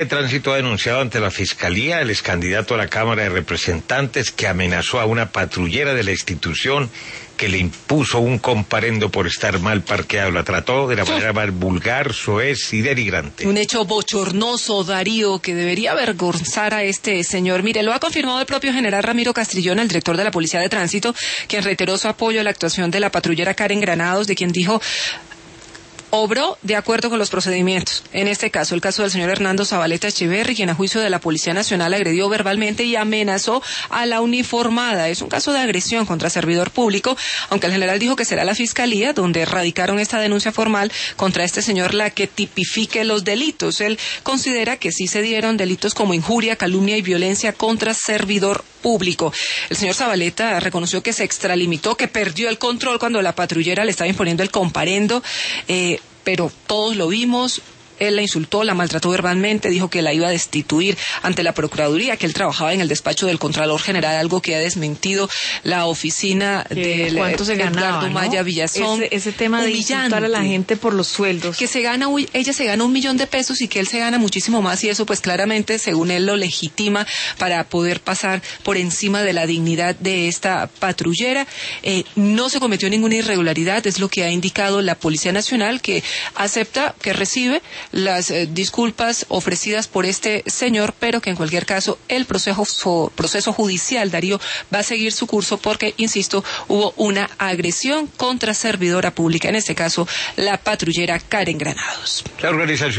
El Tránsito ha denunciado ante la Fiscalía el excandidato a la Cámara de Representantes que amenazó a una patrullera de la institución que le impuso un comparendo por estar mal parqueado. La trató de la manera más vulgar, soez y denigrante. Un hecho bochornoso, Darío, que debería avergonzar a este señor. Mire, lo ha confirmado el propio general Ramiro Castrillón, el director de la Policía de Tránsito, quien reiteró su apoyo a la actuación de la patrullera Karen Granados, de quien dijo obró de acuerdo con los procedimientos. En este caso, el caso del señor Hernando Zabaleta Echeverri, quien a juicio de la Policía Nacional agredió verbalmente y amenazó a la uniformada. Es un caso de agresión contra servidor público, aunque el general dijo que será la Fiscalía donde radicaron esta denuncia formal contra este señor la que tipifique los delitos. Él considera que sí se dieron delitos como injuria, calumnia y violencia contra servidor público. El señor Zabaleta reconoció que se extralimitó, que perdió el control cuando la patrullera le estaba imponiendo el comparendo, pero todos lo vimos. Él la insultó, la maltrató verbalmente, dijo que la iba a destituir ante la Procuraduría, que él trabajaba en el despacho del Contralor General, algo que ha desmentido la oficina del Edgardo Maya Villazón. Ese tema de insultar a la gente por los sueldos. Que ella se gana $1 millón y que él se gana muchísimo más, y eso pues claramente, según él, lo legitima para poder pasar por encima de la dignidad de esta patrullera. No se cometió ninguna irregularidad, es lo que ha indicado la Policía Nacional, que acepta, que recibe las disculpas ofrecidas por este señor, pero que en cualquier caso el proceso judicial, Darío, va a seguir su curso porque, insisto, hubo una agresión contra servidora pública, en este caso la patrullera Karen Granados. La organización